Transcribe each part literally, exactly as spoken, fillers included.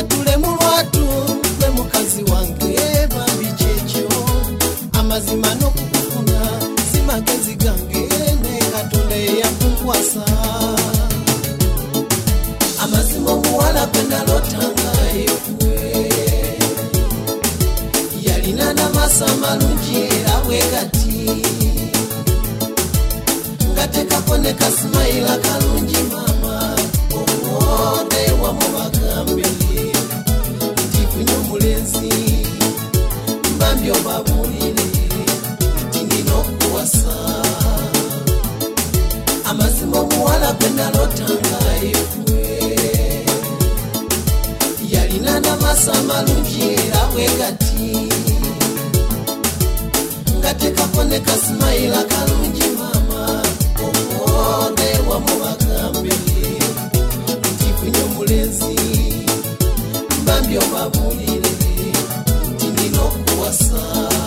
tule mulwatu gwe mukazi wange bambi kyekyo amazima n'okukufuna si magezi gange ne Katonda yakunkwasa amazima omuwala gwe nalotanga ekwe yalina n'amaaso amalungi era bwe gati nga tekako ne kasimayira kalungi mama omwode wamubagambe nti kunya omulenzi mbambi obabulire nti nina okuwasa amazima omuwala gwe nalotanga ekwe yalina n'amaaso amalungi era bwe gati nga tekako ne kasimayira kalungi mama omwode wamubagambe nti kunya omulenzi mbambi obabulire nti nina okuwasa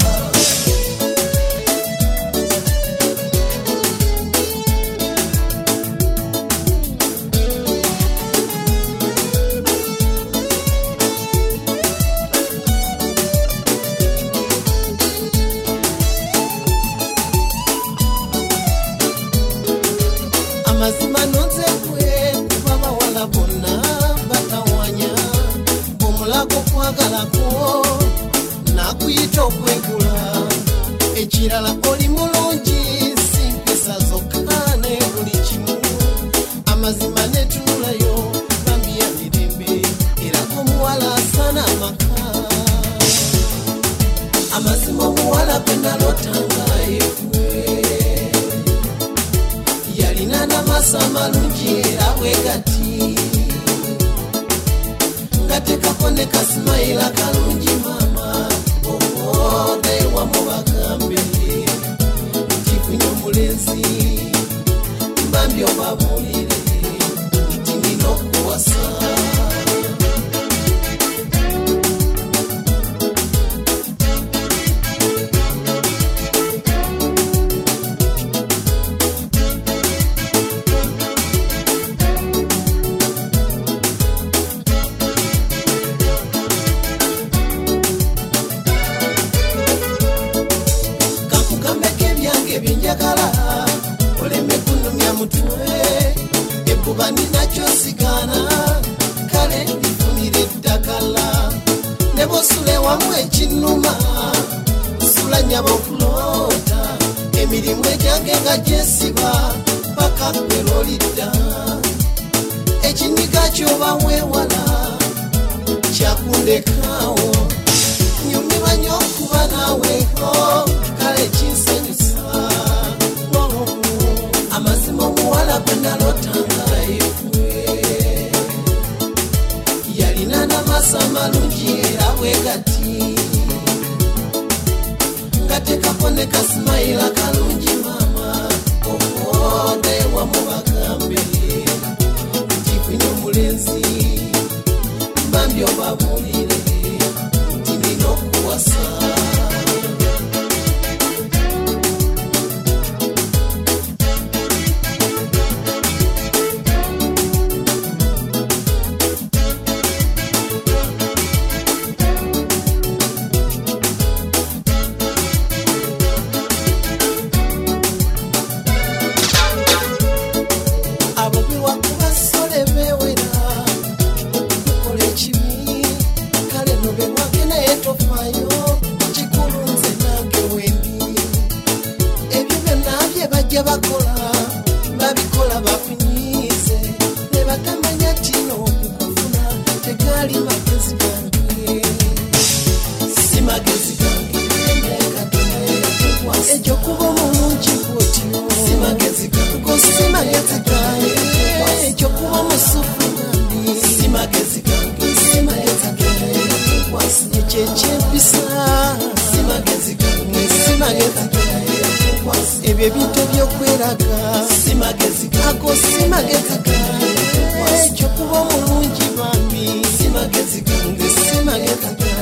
amazima nonze kwe kuba bawala bonna batawanya omulago kwagalako nakuyita okwegula ekirala oli mulungi simpisa zokka ne buli kimu amazima netunulayo bambi ya mirembe era omuwala asana amaka amazima omuwala gwe nalotanga ekwe yalina n'amaaso amalungi era bwe gati nga tekako ne kasimayira kalungi mama omwode wamubagambe nti kunya omulenzi mbambi obabulire nti nina okuwasa ebyenjagala oleme kunumya mutwe ekuba ninakyo sigana kale ndifunire eddagala ne bosule wamu ekinuma sula nyaba okulota emirimu egyange nga gyesiba paka kwerolidda ekiniga kyoba wewala kyakundekawo nyumirwa nnyo okuba naweho kale kinsenyusa amazima omuwala gwe nalotanga ekwe yalina n'amaaso amalungi era bwe gati nga tekako ne kasimayira kalungi mama omwode wamubagambe nti kunya omulenzi mbambi obabulire nti nina okuwasa bakola babikola bakunyize ne batamanya tino okukufuna tegali magezi gange si magezi gange ekyo kuba omulungi bwotyo si magezi gange si magezi gange ekyo kuba omusufu nambi si magezi gange si magezi gange ekyekyempisa si magezi gange si magezi gange ebyo ebintu ebyokweraga si magezi gago si magezi gange ekyo kuba omulungi bambi si magezi gange si magezi gange